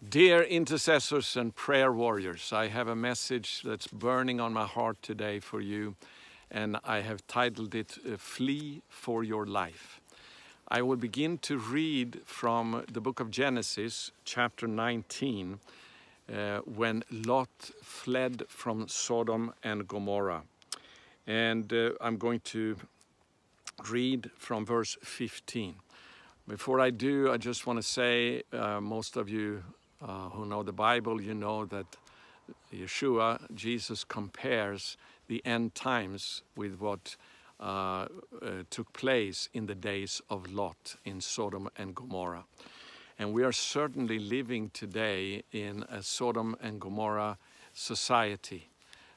Dear intercessors and prayer warriors, I have a message that's burning on my heart today for you, and I have titled it, Flee for Your Life. I will begin to read from the book of Genesis, chapter 19, when Lot fled from Sodom and Gomorrah. And I'm going to read from verse 15. Before I do, I just want to say, most of you who know the Bible, you know that Yeshua, Jesus, compares the end times with what took place in the days of Lot in Sodom and Gomorrah. And we are certainly living today in a Sodom and Gomorrah society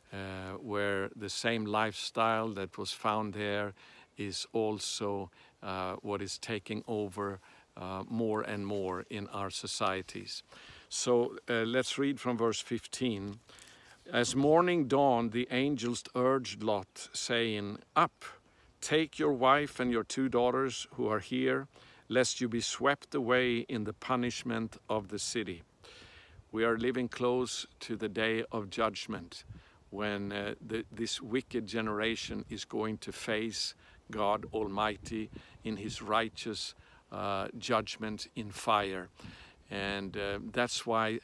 where the same lifestyle that was found there is also what is taking over more and more in our societies. So let's read from verse 15. As morning dawned, the angels urged Lot, saying, "Up, take your wife and your 2 daughters who are here, lest you be swept away in the punishment of the city." We are living close to the day of judgment, when this wicked generation is going to face God Almighty in his righteous judgment in fire. And that's why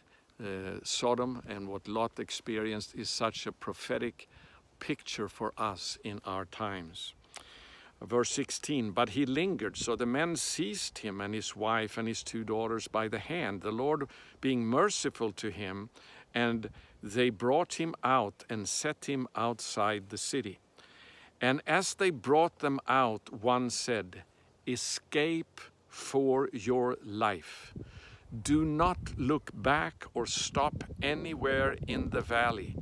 Sodom and what Lot experienced is such a prophetic picture for us in our times. Verse 16, but he lingered, so the men seized him and his wife and his 2 daughters by the hand, the Lord being merciful to him, and they brought him out and set him outside the city. And as they brought them out, one said, "Escape for your life. Do not look back or stop anywhere in the valley.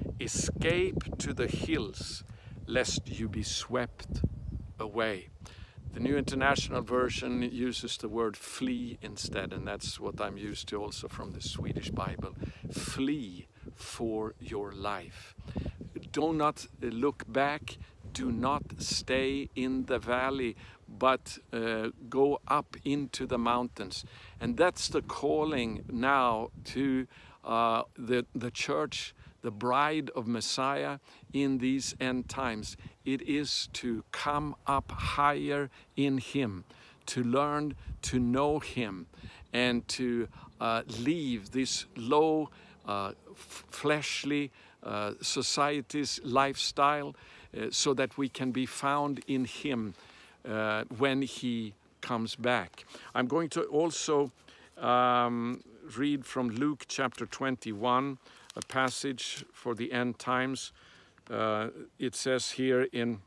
Escape to the hills, lest you be swept away." The New International Version uses the word flee instead, and that's what I'm used to also from the Swedish Bible. Flee for your life. Do not look back. Do not stay in the valley, but go up into the mountains. And that's the calling now to the church, the bride of Messiah in these end times. It is to come up higher in him, to learn to know him, and to leave this low, fleshly society's lifestyle, so that we can be found in him when he comes back. I'm going to also read from Luke chapter 21, a passage for the end times. It says here in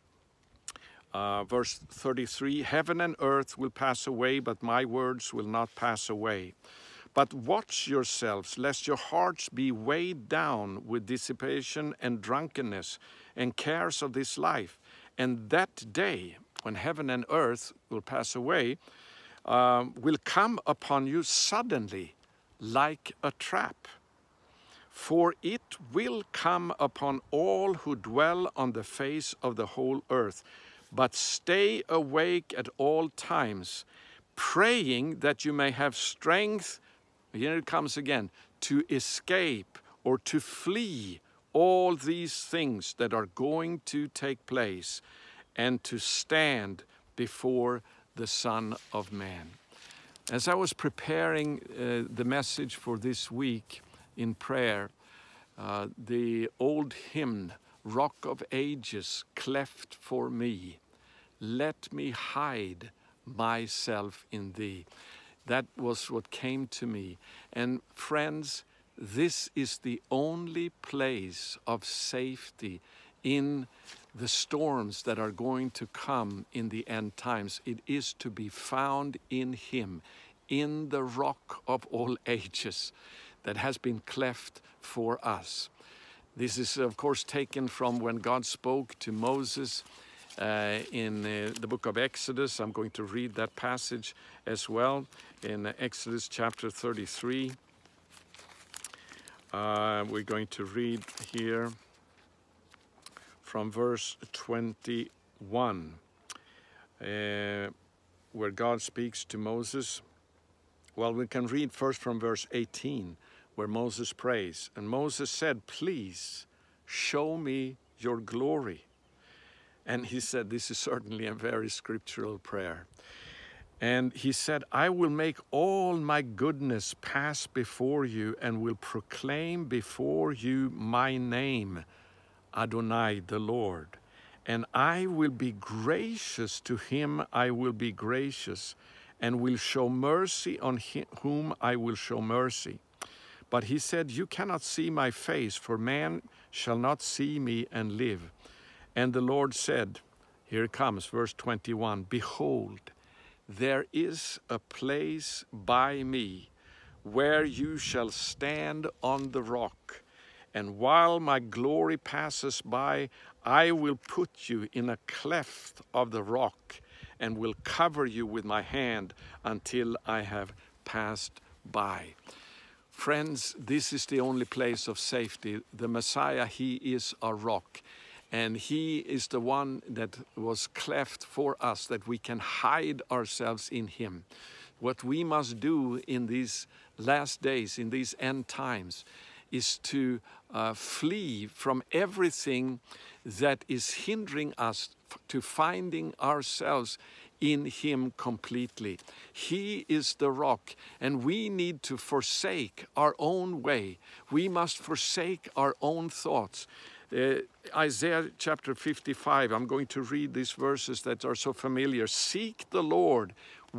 verse 33, "Heaven and earth will pass away, but my words will not pass away. But watch yourselves, lest your hearts be weighed down with dissipation and drunkenness and cares of this life. And that day, when heaven and earth will pass away, will come upon you suddenly like a trap. For it will come upon all who dwell on the face of the whole earth. But stay awake at all times, praying that you may have strength," here it comes again, "to escape or to flee all these things that are going to take place, and to stand before the Son of Man." As I was preparing the message for this week in prayer, the old hymn, "Rock of Ages, cleft for me, let me hide myself in thee." That was what came to me. And friends, this is the only place of safety in the storms that are going to come in the end times. It is to be found in him, in the rock of all ages that has been cleft for us. This is, of course, taken from when God spoke to Moses in the book of Exodus. I'm going to read that passage as well in Exodus chapter 33. We're going to read here from verse 21, where God speaks to Moses. Well, we can read first from verse 18, where Moses prays. And Moses said, "Please show me your glory." And he said, this is certainly a very scriptural prayer. And he said, "I will make all my goodness pass before you and will proclaim before you my name, Adonai, the Lord. And I will be gracious to him, I will be gracious, and will show mercy on him whom I will show mercy." But he said, "You cannot see my face, for man shall not see me and live." And the Lord said, here it comes, verse 21, "Behold, there is a place by me where you shall stand on the rock. And while my glory passes by, I will put you in a cleft of the rock and will cover you with my hand until I have passed by." Friends, this is the only place of safety. The Messiah, he is our rock. And he is the one that was cleft for us, that we can hide ourselves in him. What we must do in these last days, in these end times, is to flee from everything that is hindering us to finding ourselves in him completely. He is the rock, and we need to forsake our own way. We must forsake our own thoughts. Isaiah chapter 55, I'm going to read these verses that are so familiar. "Seek the Lord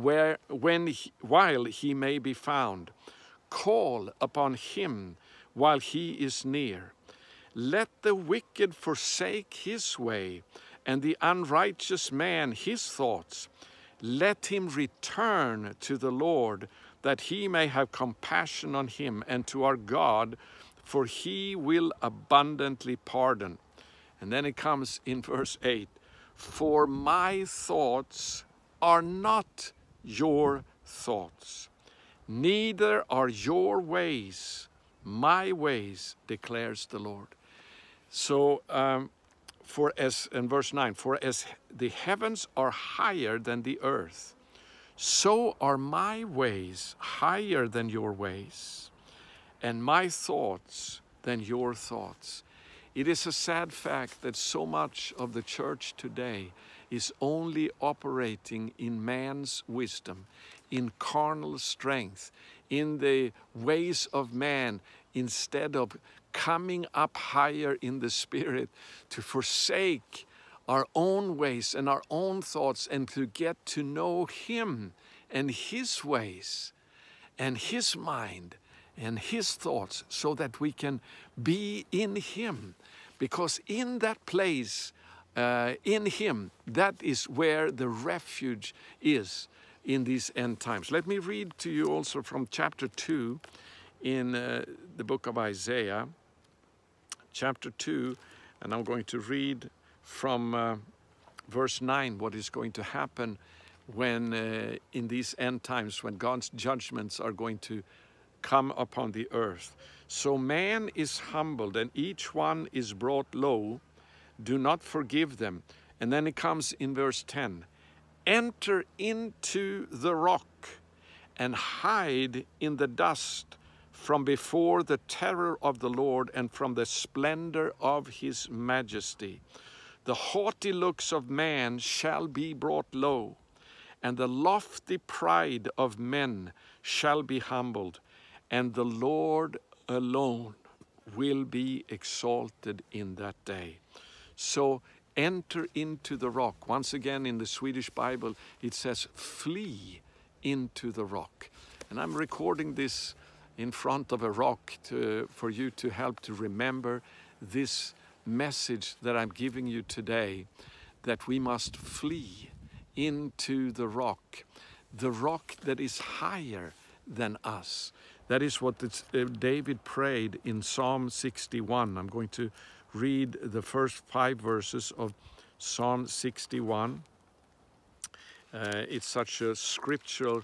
while he may be found. Call upon him while he is near. Let the wicked forsake his way, and the unrighteous man his thoughts. Let him return to the Lord, that he may have compassion on him, and to our God, for he will abundantly pardon." And then it comes in verse 8, "For my thoughts are not your thoughts, neither are your ways my ways, declares the Lord." So, in verse 9, "For as the heavens are higher than the earth, so are my ways higher than your ways, and my thoughts than your thoughts." It is a sad fact that so much of the church today is only operating in man's wisdom, in carnal strength, in the ways of man, instead of coming up higher in the Spirit, to forsake our own ways and our own thoughts and to get to know him and his ways and his mind and his thoughts, so that we can be in him. Because in that place, in him, that is where the refuge is in these end times. Let me read to you also from chapter 2 in the book of Isaiah, chapter 2, and I'm going to read from verse 9 what is going to happen when in these end times, when God's judgments are going to come upon the earth. "So man is humbled, and each one is brought low. Do not forgive them." And then it comes in verse 10, "Enter into the rock and hide in the dust from before the terror of the Lord and from the splendor of his majesty. The haughty looks of man shall be brought low, and the lofty pride of men shall be humbled, and the Lord alone will be exalted in that day." So enter into the rock. Once again, in the Swedish Bible, it says, "Flee into the rock." And I'm recording this in front of a rock for you to help to remember this message that I'm giving you today, that we must flee into the rock that is higher than us. That is what David prayed in Psalm 61. I'm going to read the first 5 verses of Psalm 61. It's such a scriptural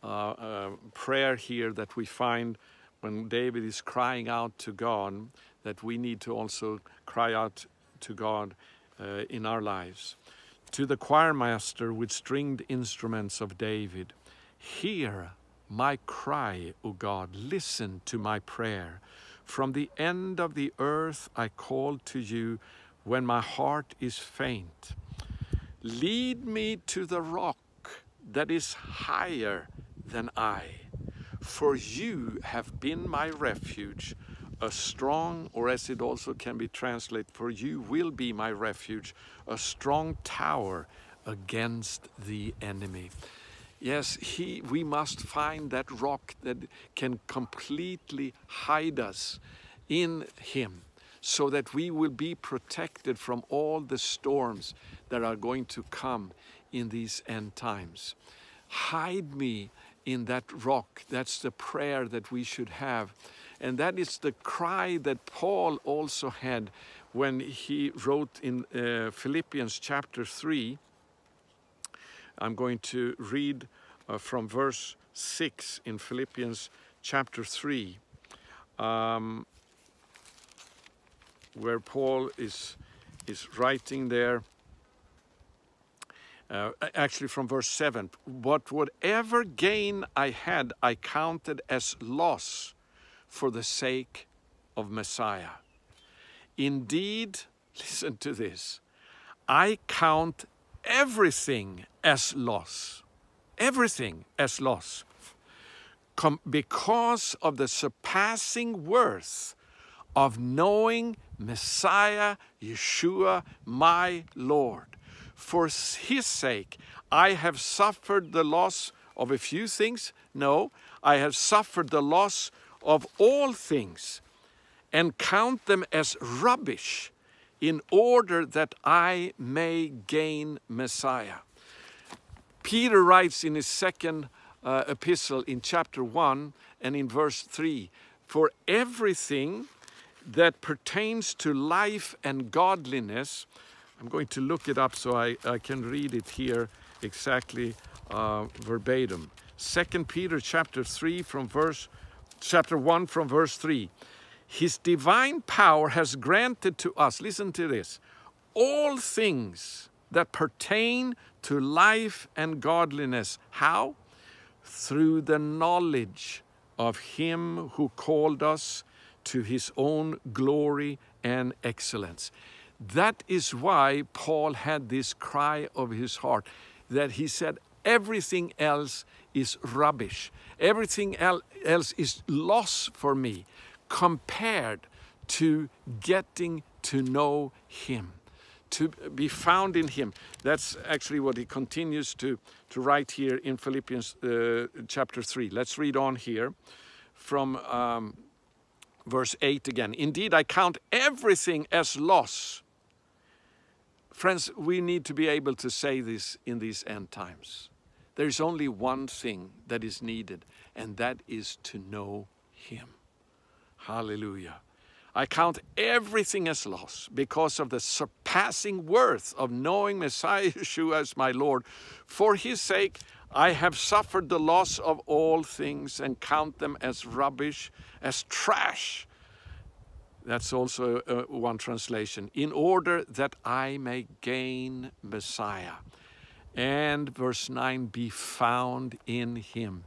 prayer here that we find when David is crying out to God, that we need to also cry out to God in our lives. "To the choir master with stringed instruments of David, hear my cry, O God. Listen to my prayer. From the end of the earth I call to you when my heart is faint. Lead me to the rock that is higher than I, for you have been my refuge, a strong, or as it also can be translated, for you will be my refuge, a strong tower against the enemy. Yes, we must find that rock that can completely hide us in him, so that we will be protected from all the storms that are going to come in these end times. Hide me in that rock. That's the prayer that we should have. And that is the cry that Paul also had when he wrote in Philippians chapter 3. I'm going to read from verse 6 in Philippians chapter 3, where Paul is writing there, actually from verse 7, but whatever gain I had, I counted as loss for the sake of Messiah. Indeed, listen to this, I count everything as loss, because of the surpassing worth of knowing Messiah, Yeshua, my Lord. For his sake, I have suffered the loss of a few things. No, I have suffered the loss of all things and count them as rubbish in order that I may gain Messiah. Peter writes in his second epistle in chapter 1 and in verse 3, for everything that pertains to life and godliness, I'm going to look it up so I can read it here exactly verbatim. 2 Peter chapter 1 from verse 3. His divine power has granted to us, listen to this, all things that pertain to life and godliness. How? Through the knowledge of him who called us to his own glory and excellence. That is why Paul had this cry of his heart, that he said, everything else is rubbish. Everything else is loss for me compared to getting to know him, to be found in him. That's actually what he continues to write here in Philippians chapter 3. Let's read on here from verse 8 again. Indeed, I count everything as loss. Friends, we need to be able to say this in these end times. There is only one thing that is needed, and that is to know him. Hallelujah. I count everything as loss because of the surpassing worth of knowing Messiah Yeshua as my Lord. For his sake, I have suffered the loss of all things and count them as rubbish, as trash. That's also one translation. In order that I may gain Messiah. And verse 9, be found in him.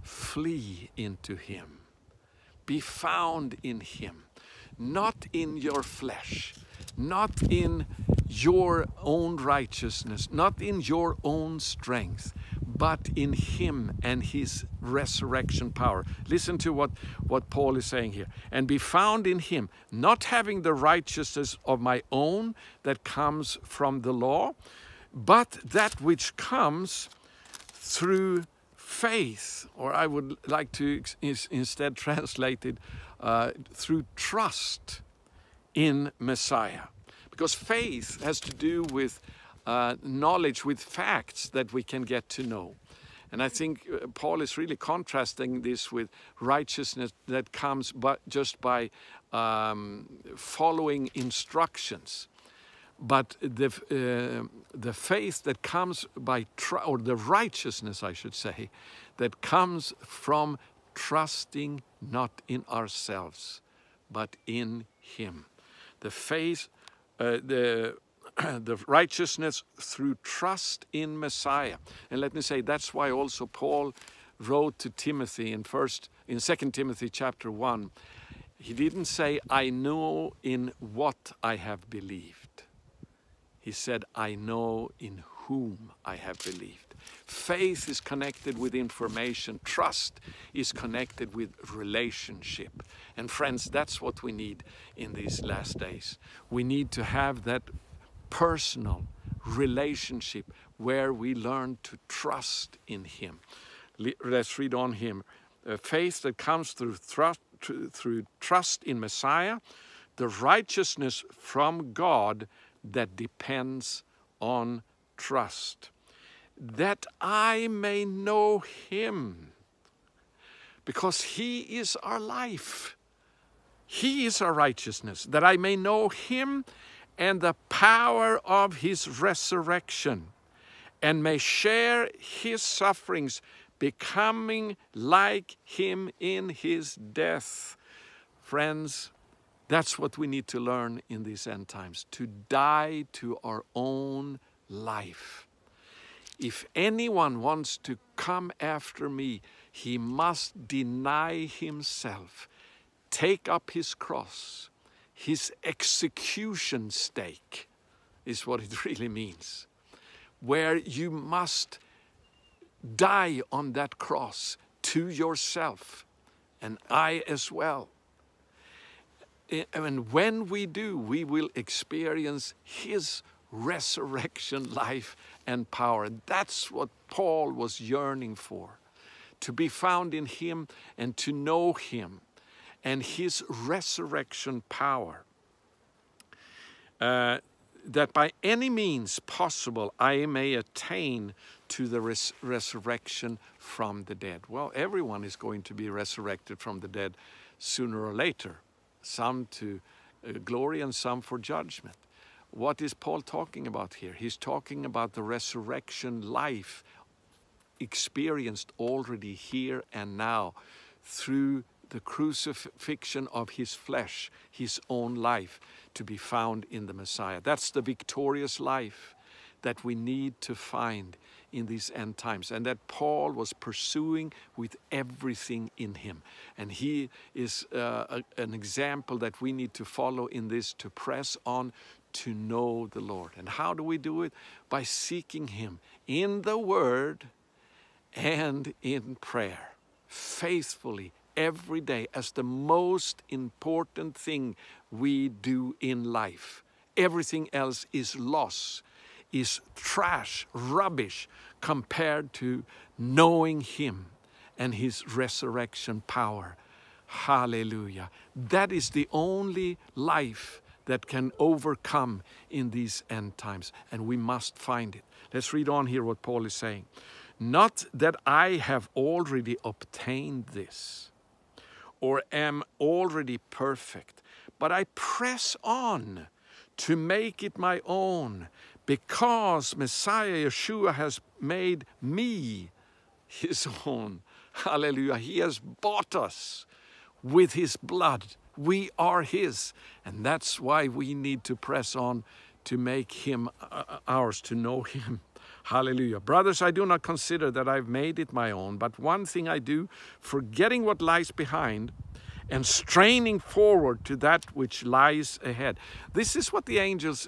Flee into him. Be found in him. Not in your flesh, not in your own righteousness, not in your own strength, but in him and his resurrection power. Listen to what Paul is saying here. And be found in him, not having the righteousness of my own that comes from the law, but that which comes through faith, or I would like to instead translate it through trust in Messiah. Because faith has to do with knowledge, with facts that we can get to know. And I think Paul is really contrasting this with righteousness that comes just by following instructions. But the faith that comes by, or the righteousness, I should say, that comes from trusting not in ourselves, but in him. The faith, the righteousness through trust in Messiah. And let me say, that's why also Paul wrote to Timothy in 2 Timothy chapter 1, he didn't say, I know in what I have believed. He said, I know in whom I have believed. Faith is connected with information. Trust is connected with relationship. And friends, that's what we need in these last days. We need to have that personal relationship where we learn to trust in Him. Let's read on here. Faith that comes through trust in Messiah, the righteousness from God that depends on trust. That I may know Him, because He is our life. He is our righteousness, that I may know Him and the power of His resurrection, and may share His sufferings, becoming like Him in His death. Friends, that's what we need to learn in these end times, to die to our own life. If anyone wants to come after me, he must deny himself, take up his cross. His execution stake is what it really means, where you must die on that cross to yourself, and I as well. And when we do, we will experience His resurrection life and power. That's what Paul was yearning for, to be found in Him and to know Him and His resurrection power. That by any means possible I may attain to the resurrection from the dead. Well, everyone is going to be resurrected from the dead sooner or later. Some to glory and some for judgment. What is Paul talking about here? He's talking about the resurrection life experienced already here and now through the crucifixion of His flesh, His own life, to be found in the Messiah. That's the victorious life that we need to find in these end times, and that Paul was pursuing with everything in him. And he is an example that we need to follow in this, to press on to know the Lord. And how do we do it? By seeking Him in the Word and in prayer, faithfully every day, as the most important thing we do in life. Everything else is loss, is trash, rubbish, compared to knowing Him and His resurrection power. Hallelujah. That is the only life that can overcome in these end times, and we must find it. Let's read on here what Paul is saying. Not that I have already obtained this, or am already perfect, but I press on to make it my own, because Messiah Yeshua has made me His own. Hallelujah. He has bought us with His blood. We are His. And that's why we need to press on to make Him ours, to know Him. Hallelujah. Brothers, I do not consider that I've made it my own, but one thing I do, forgetting what lies behind and straining forward to that which lies ahead. This is what the angels,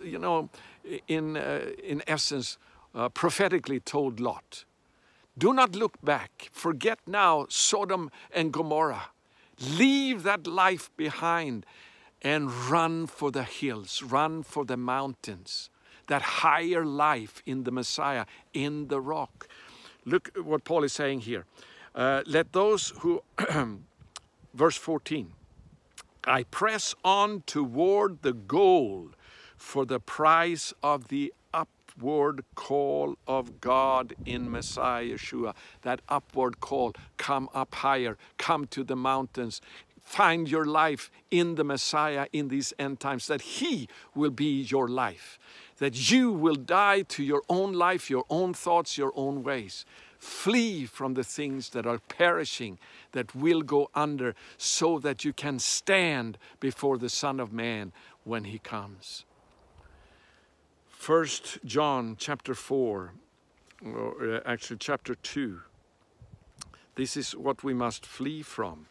in essence, prophetically told Lot. Do not look back. Forget now Sodom and Gomorrah. Leave that life behind and run for the hills, run for the mountains, that higher life in the Messiah, in the rock. Look at what Paul is saying here. Let those who, verse 14, I press on toward the goal for the prize of the upward call of God in Messiah Yeshua. That upward call, come up higher, come to the mountains, find your life in the Messiah in these end times, that He will be your life, that you will die to your own life, your own thoughts, your own ways. Flee from the things that are perishing, that will go under, so that you can stand before the Son of Man when He comes. 1 John chapter 4, or actually chapter 2. This is what we must flee from.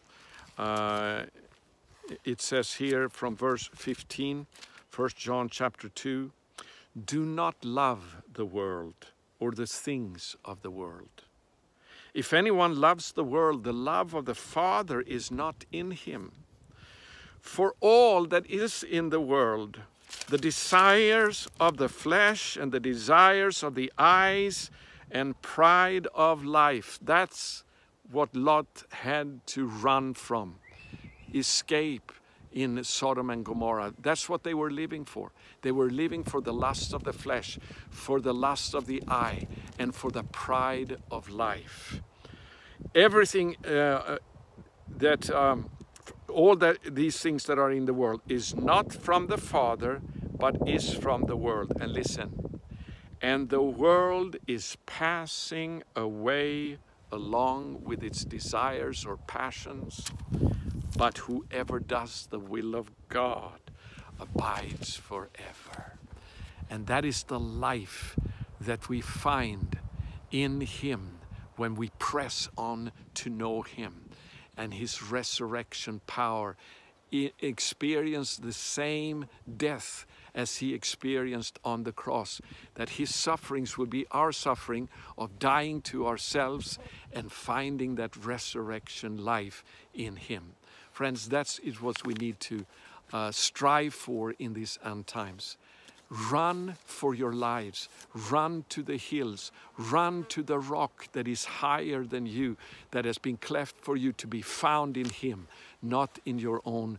It says here from verse 15, 1 John chapter 2, do not love the world or the things of the world. If anyone loves the world, the love of the Father is not in him. For all that is in the world, the desires of the flesh and the desires of the eyes and pride of life, that's what Lot had to run from, escape in Sodom and Gomorrah. That's what they were living for. They were living for the lust of the flesh, for the lust of the eye, and for the pride of life. Everything these things that are in the world is not from the Father, but is from the world. And listen, and the world is passing away along with its desires or passions, but whoever does the will of God abides forever. And that is the life that we find in Him when we press on to know Him and His resurrection power. He experienced the same death as He experienced on the cross, that His sufferings will be our suffering of dying to ourselves and finding that resurrection life in Him. Friends, that's what we need to strive for in these end times. Run for your lives. Run to the hills. Run to the rock that is higher than you, that has been cleft for you to be found in Him, not in your own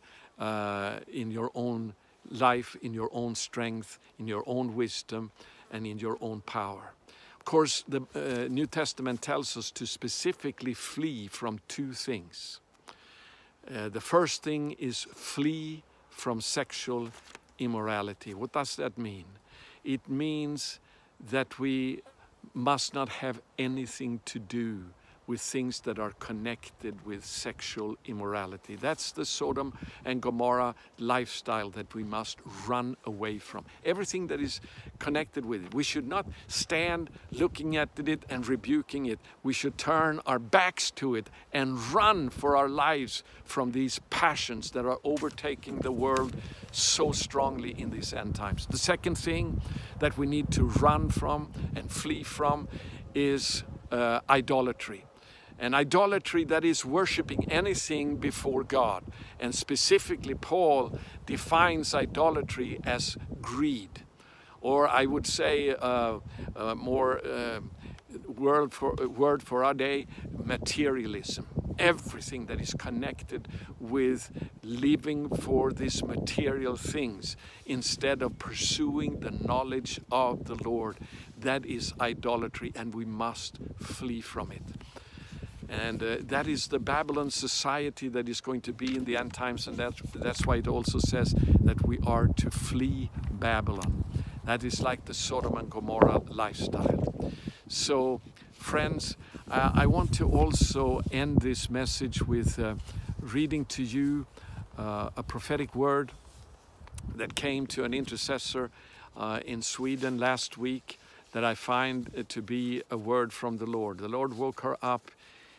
life, in your own strength, in your own wisdom, and in your own power. Of course, the New Testament tells us to specifically flee from two things. The first thing is flee from sexual immorality. What does that mean? It means that we must not have anything to do with things that are connected with sexual immorality. That's the Sodom and Gomorrah lifestyle that we must run away from. Everything that is connected with it. We should not stand looking at it and rebuking it. We should turn our backs to it and run for our lives from these passions that are overtaking the world so strongly in these end times. The second thing that we need to run from and flee from is idolatry. And idolatry, that is worshiping anything before God. And specifically, Paul defines idolatry as greed. Or I would say more word for our day, materialism. Everything that is connected with living for these material things instead of pursuing the knowledge of the Lord. That is idolatry, and we must flee from it. And that is the Babylon society that is going to be in the end times, and that's why it also says that we are to flee Babylon. That is like the Sodom and Gomorrah lifestyle. So, friends, I want to also end this message with reading to you a prophetic word that came to an intercessor in Sweden last week that I find to be a word from the Lord. The Lord woke her up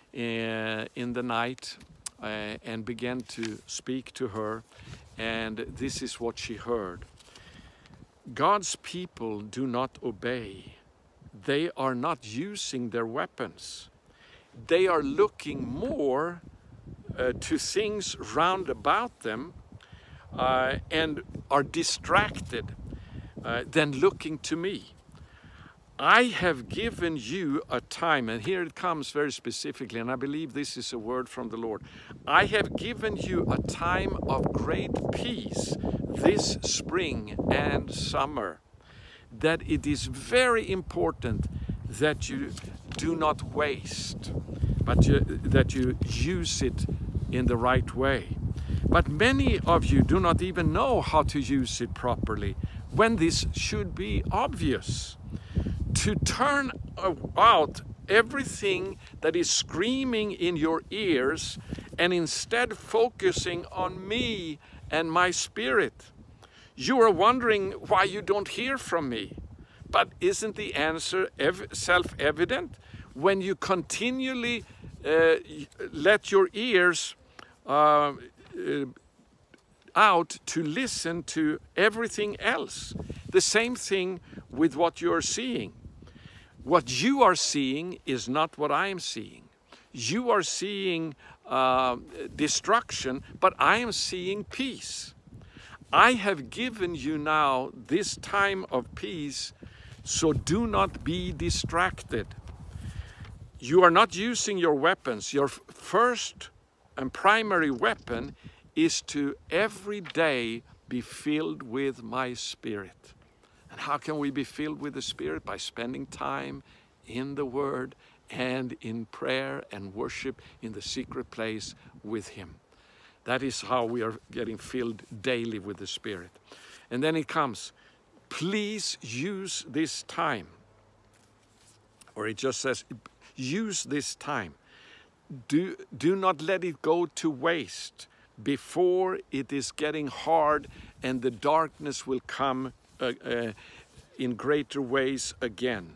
in the night and began to speak to her, and this is what she heard. God's people do not obey. They are not using their weapons. They are looking more to things round about them and are distracted than looking to me. I have given you a time, and here it comes very specifically, and I believe this is a word from the Lord. I have given you a time of great peace this spring and summer, that it is very important that you do not waste, but that you use it in the right way. But many of you do not even know how to use it properly, when this should be obvious. To turn out everything that is screaming in your ears and instead focusing on me and my Spirit. You are wondering why you don't hear from me. But isn't the answer self-evident? When you continually let your ears out to listen to everything else. The same thing with what you're seeing. What you are seeing is not what I am seeing. You are seeing destruction, but I am seeing peace. I have given you now this time of peace, so do not be distracted. You are not using your weapons. Your first and primary weapon is to every day be filled with my Spirit. And how can we be filled with the Spirit? By spending time in the Word and in prayer and worship in the secret place with Him. That is how we are getting filled daily with the Spirit. And then it comes, please use this time. Or it just says, use this time. Do not let it go to waste before it is getting hard and the darkness will come in greater ways again.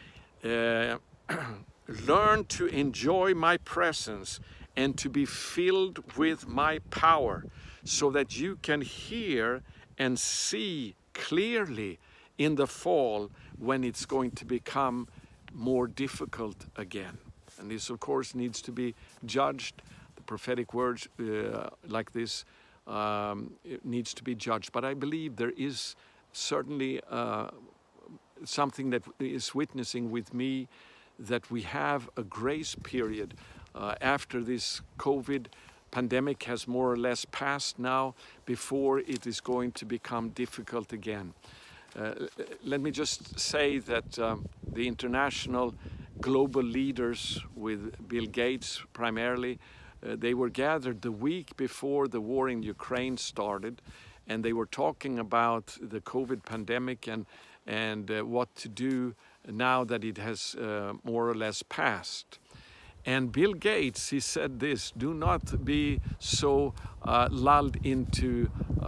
Learn to enjoy my presence and to be filled with my power so that you can hear and see clearly in the fall when it's going to become more difficult again. And this, of course, needs to be judged. The prophetic words like this it needs to be judged. But I believe there is certainly something that is witnessing with me, that we have a grace period after this COVID pandemic has more or less passed now, before it is going to become difficult again. Let me just say that the international global leaders, with Bill Gates primarily, they were gathered the week before the war in Ukraine started, and they were talking about the COVID pandemic and what to do now that it has more or less passed. And Bill Gates, he said this: do not be so lulled into,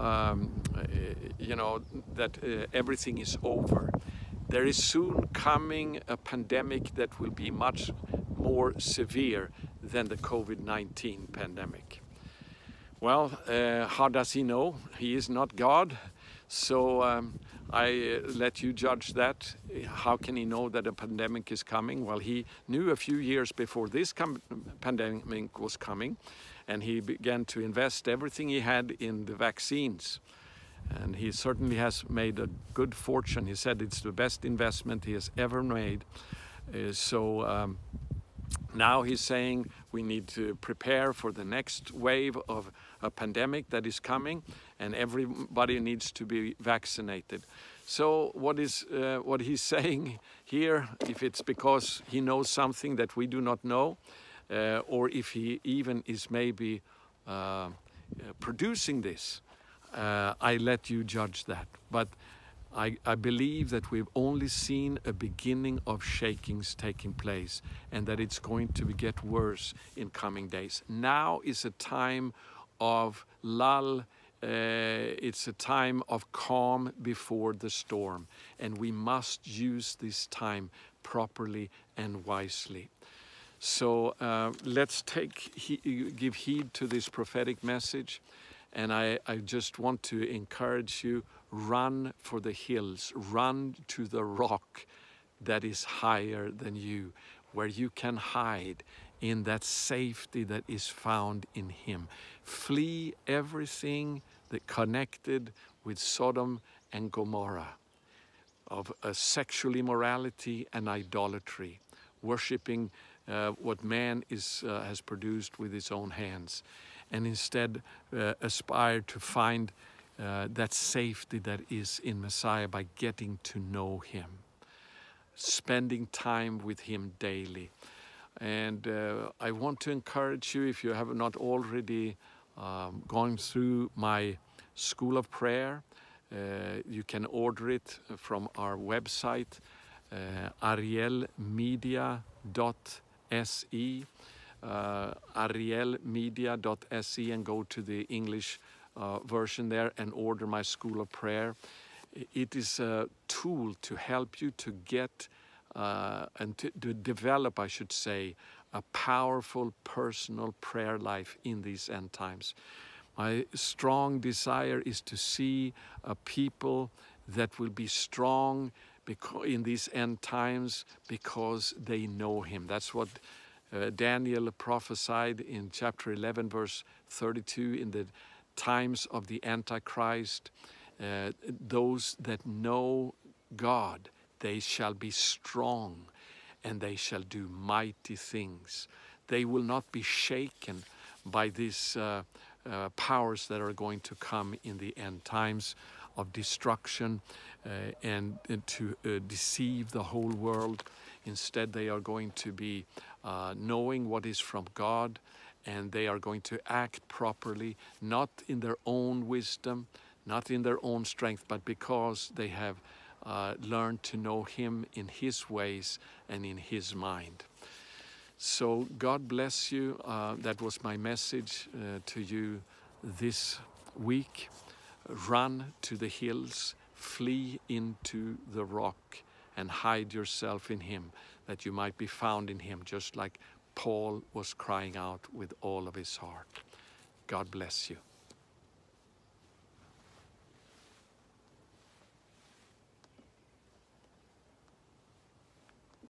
that everything is over. There is soon coming a pandemic that will be much more severe than the COVID-19 pandemic. Well, how does he know? He is not God. So I let you judge that. How can he know that a pandemic is coming? Well, he knew a few years before this pandemic was coming, and he began to invest everything he had in the vaccines. And he certainly has made a good fortune. He said it's the best investment he has ever made. Now he's saying we need to prepare for the next wave of a pandemic that is coming, and everybody needs to be vaccinated. So what he's saying here, if it's because he knows something that we do not know, or if he even is maybe producing this, I let you judge that. But I believe that we've only seen a beginning of shakings taking place, and that it's going to get worse in coming days. Now is a time of lull. It's a time of calm before the storm, and we must use this time properly and wisely. So let's give heed to this prophetic message. And I just want to encourage you, run for the hills, run to the rock that is higher than you, where you can hide in that safety that is found in Him. Flee everything that connected with Sodom and Gomorrah, of sexual immorality and idolatry, worshiping what man has produced with his own hands. And instead aspire to find that safety that is in Messiah by getting to know Him, spending time with Him daily. And I want to encourage you, if you have not already gone through my School of Prayer, you can order it from our website, arielmedia.se. arielmedia.se, and go to the English version there and order my School of Prayer. It is a tool to help you to get and to develop, I should say, a powerful personal prayer life in these end times. My strong desire is to see a people that will be strong in these end times because they know him. That's what Daniel prophesied in chapter 11, verse 32, in the times of the Antichrist. Those that know God, they shall be strong and they shall do mighty things. They will not be shaken by these powers that are going to come in the end times of destruction and to deceive the whole world. Instead, they are going to be knowing what is from God, and they are going to act properly, not in their own wisdom, not in their own strength, but because they have learned to know him in his ways and in his mind. So God bless you. That was my message to you this week. Run to the hills, flee into the rock, and hide yourself in him, that you might be found in him, just like Paul was crying out with all of his heart. God bless you.